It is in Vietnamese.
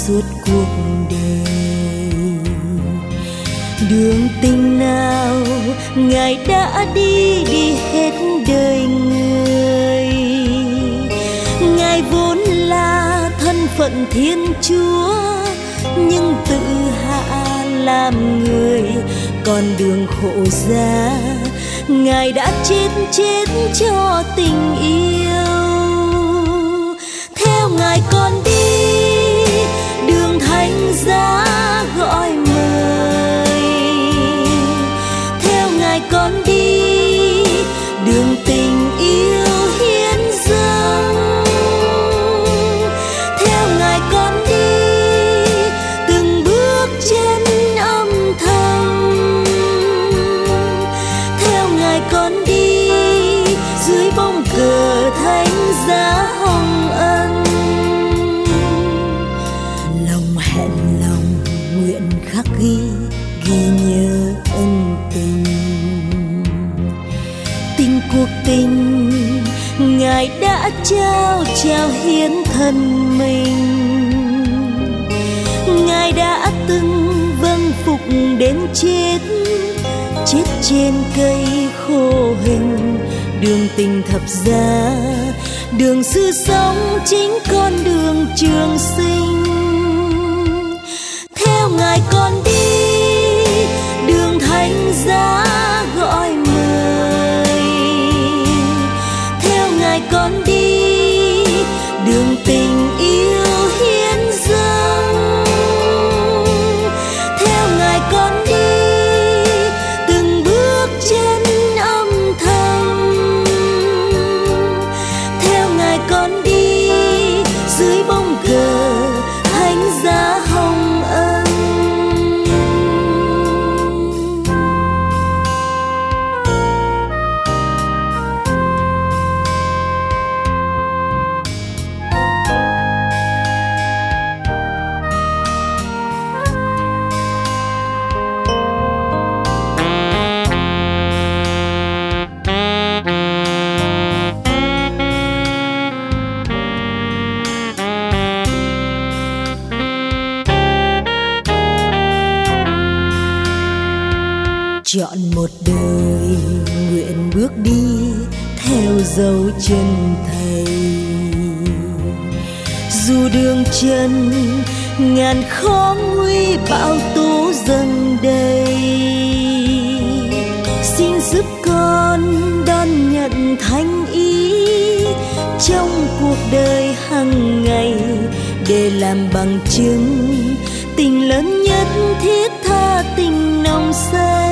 suốt cuộc đời. Đường tình nào Ngài đã đi hết đời người. Ngài vốn là thân phận Thiên Chúa, nhưng tự hạ làm người, con đường khổ giá Ngài đã chết cho tình yêu. Theo Ngài con đi đường thánh giá gọi mời, theo Ngài con đi đường tình yêu hiến dâng, theo Ngài con đi từng bước chân âm thầm, theo Ngài con đi dưới bóng cờ thánh giá hồng ân. Lòng hẹn lòng nguyện khắc ghi nhớ ân tình. Tình cuộc tình Ngài đã trao hiến thân mình. Ngài đã từng vâng phục đến chết trên cây khô hình. Đường tình thập giá, đường sự sống chính con đường trường sinh. Theo Ngài con đi đường thánh giá gọi mời, theo Ngài con đi đường tình yêu hiến dâng, theo Ngài con đi từng bước chân âm thầm, theo Ngài con đi dưới bóng cờ thánh giá hồng ân. Chọn một đời nguyện bước đi theo dấu chân Thầy. Dù đường chân ngàn khó nguy bão tố dâng đầy, xin giúp con đón nhận thánh ý trong cuộc đời hàng ngày, để làm bằng chứng tình lớn nhất thiết tha tình nồng say.